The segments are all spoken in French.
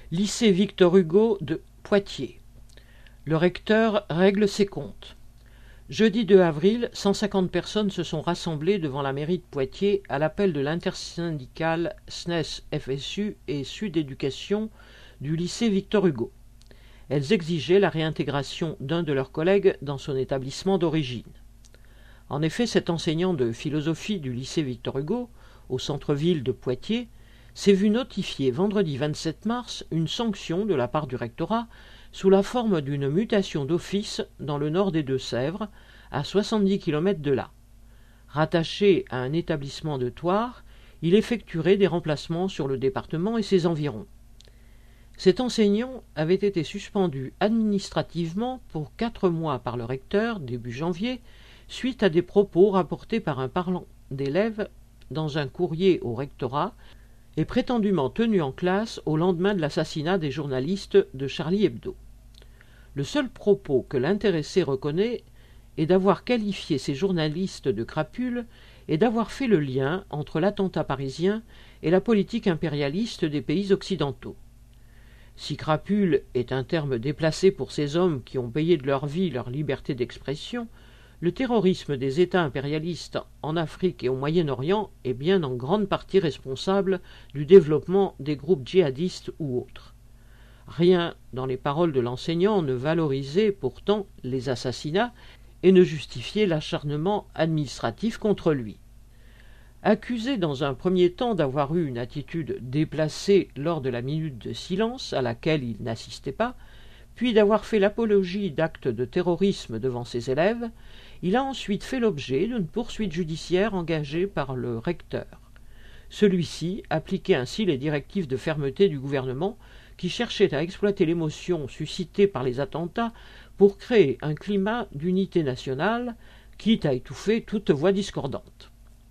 Lycée Victor Hugo de Poitiers. Le recteur règle ses comptes. Jeudi 2 avril, 150 personnes se sont rassemblées devant la mairie de Poitiers à l'appel de l'intersyndicale SNES-FSU et Sud Éducation du lycée Victor Hugo. Elles exigeaient la réintégration d'un de leurs collègues dans son établissement d'origine. En effet, cet enseignant de philosophie du lycée Victor Hugo, au centre-ville de Poitiers, s'est vu notifier vendredi 27 mars une sanction de la part du rectorat sous la forme d'une mutation d'office dans le nord des Deux-Sèvres, à 70 km de là. Rattaché à un établissement de Thouars, il effectuerait des remplacements sur le département et ses environs. Cet enseignant avait été suspendu administrativement pour 4 mois par le recteur début janvier, suite à des propos rapportés par un parent d'élève dans un courrier au rectorat et prétendument tenu en classe au lendemain de l'assassinat des journalistes de Charlie Hebdo. Le seul propos que l'intéressé reconnaît est d'avoir qualifié ces journalistes de crapules et d'avoir fait le lien entre l'attentat parisien et la politique impérialiste des pays occidentaux. Si crapule est un terme déplacé pour ces hommes qui ont payé de leur vie leur liberté d'expression, le terrorisme des États impérialistes en Afrique et au Moyen-Orient est bien en grande partie responsable du développement des groupes djihadistes ou autres. Rien dans les paroles de l'enseignant ne valorisait pourtant les assassinats et ne justifiait l'acharnement administratif contre lui. Accusé dans un premier temps d'avoir eu une attitude déplacée lors de la minute de silence à laquelle il n'assistait pas, puis d'avoir fait l'apologie d'actes de terrorisme devant ses élèves, il a ensuite fait l'objet d'une poursuite judiciaire engagée par le recteur. Celui-ci appliquait ainsi les directives de fermeté du gouvernement qui cherchait à exploiter l'émotion suscitée par les attentats pour créer un climat d'unité nationale, quitte à étouffer toute voix discordante.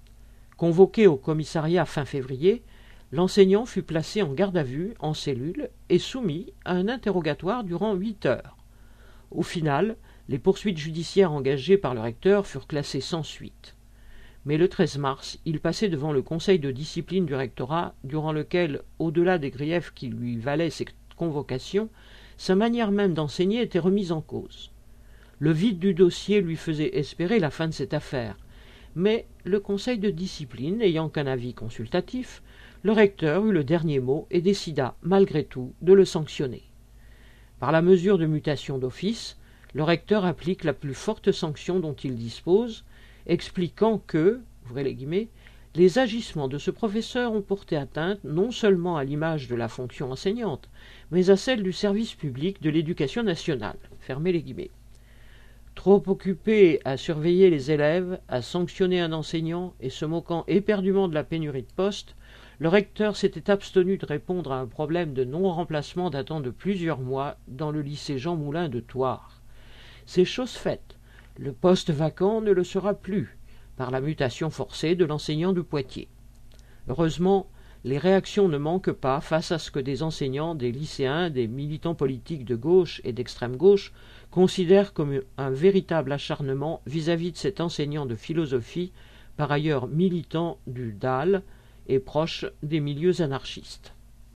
Convoqué au commissariat fin février, l'enseignant fut placé en garde à vue, en cellule, et soumis à un interrogatoire durant 8 heures. Au final, les poursuites judiciaires engagées par le recteur furent classées sans suite. Mais le 13 mars, il passait devant le conseil de discipline du rectorat, durant lequel, au-delà des griefs qui lui valaient cette convocation, sa manière même d'enseigner était remise en cause. Le vide du dossier lui faisait espérer la fin de cette affaire, mais le conseil de discipline n'ayant qu'un avis consultatif, le recteur eut le dernier mot et décida, malgré tout, de le sanctionner. Par la mesure de mutation d'office, le recteur applique la plus forte sanction dont il dispose, expliquant que, ouvrez les guillemets, les agissements de ce professeur ont porté atteinte non seulement à l'image de la fonction enseignante, mais à celle du service public de l'éducation nationale. Fermez les guillemets. Trop occupé à surveiller les élèves, à sanctionner un enseignant et se moquant éperdument de la pénurie de postes, le recteur s'était abstenu de répondre à un problème de non-remplacement datant de plusieurs mois dans le lycée Jean Moulin de Thouars. C'est chose faite. Le poste vacant ne le sera plus, par la mutation forcée de l'enseignant de Poitiers. Heureusement, les réactions ne manquent pas face à ce que des enseignants, des lycéens, des militants politiques de gauche et d'extrême gauche considèrent comme un véritable acharnement vis-à-vis de cet enseignant de philosophie, par ailleurs militant du DAL et proche des milieux anarchistes.